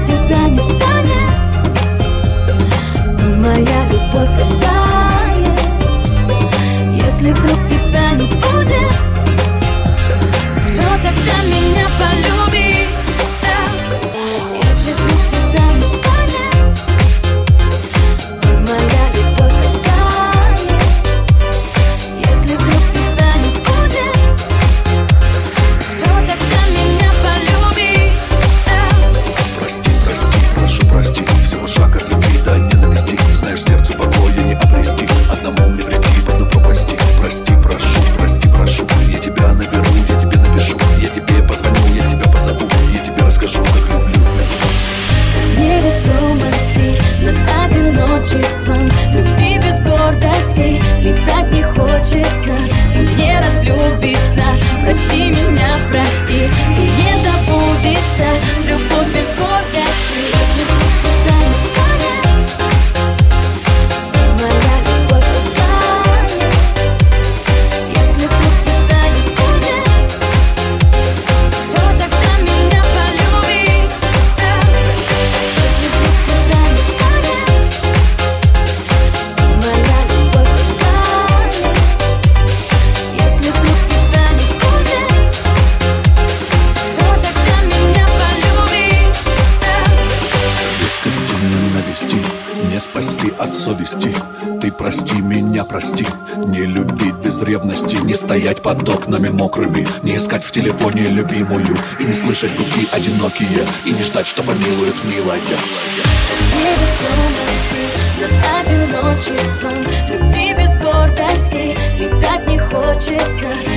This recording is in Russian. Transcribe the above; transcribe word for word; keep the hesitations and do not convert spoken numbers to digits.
тебя не станет, то моя любовь растает. Если вдруг тебя не будет, кто тогда меня полюбит? Да. Если вдруг тебя не станет, то моя любовь растает. Если вдруг тебя не будет, кто тогда меня полюбит? Да. Прости, прости, прошу прости, всего шаг от любви до ненависти. Знаешь, сердцу покоя не обрести, одному мне врести, под одну пропасти. Прости, прошу, прости, прошу, я тебя наберу, я тебе напишу, я тебе позвоню, я тебя позову, я тебе расскажу, как люблю. Невесомости над одиночеством, любви без гордости, летать не хочется и мне разлюбиться. Прости меня, прости, и не забудется любовь без гордости. Если вдруг тебя не станет, моя любовь растает. Если вдруг тебя не будет, кто тогда меня полюбит? Если вдруг тебя не станет, моя любовь растает. Если вдруг тебя не будет, кто тогда меня полюбит? Резкости ненависти не спасти от совести. Ты прости меня, прости. Не любить без ревности, не стоять под окнами мокрыми, не искать в телефоне любимую и не слышать гудки одинокие, и не ждать, что помилует милая. Невесомости над одиночеством, любви без гордости, летать не хочется